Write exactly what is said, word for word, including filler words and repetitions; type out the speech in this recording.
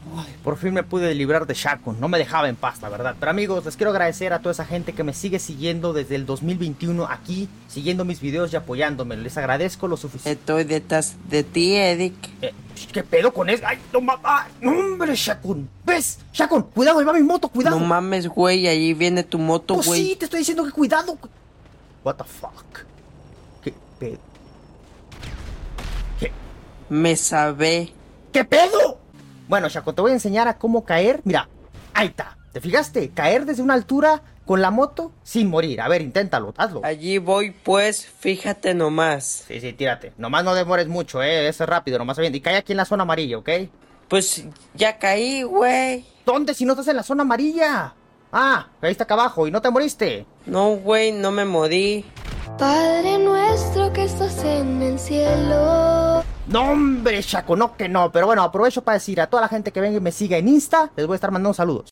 Ay, por fin me pude librar de Shakun, no me dejaba en paz, la verdad. Pero amigos, les quiero agradecer a toda esa gente que me sigue siguiendo desde el dos mil veintiuno aquí, siguiendo mis videos y apoyándome. Les agradezco lo suficiente. Estoy detrás de ti, Eric. Eh, ¿Qué pedo con eso? ¡Ay, no mames! ¡No, hombre, Shakun! ¿Ves? Shakun, cuidado, ahí va mi moto, cuidado. No mames, güey, ahí viene tu moto, güey. Pues sí, te estoy diciendo que cuidado. What the fuck? ¿Qué pedo? ¿Qué? Me sabé. ¿Qué pedo? Bueno, Shakun, te voy a enseñar a cómo caer. Mira, ahí está. ¿Te fijaste? Caer desde una altura con la moto sin morir. A ver, inténtalo, hazlo. Allí voy, pues, fíjate nomás. Sí, sí, tírate. Nomás no demores mucho, eh. Es rápido, nomás bien. Y cae aquí en la zona amarilla, ¿ok? Pues ya caí, güey. ¿Dónde si no estás en la zona amarilla? Ah, caíste acá abajo y no te moriste. No, güey, no me morí. Padre nuestro que estás en el cielo. No, hombre, Chaco, no que no. Pero bueno, aprovecho para decir a toda la gente que venga y me siga en Insta, les voy a estar mandando saludos.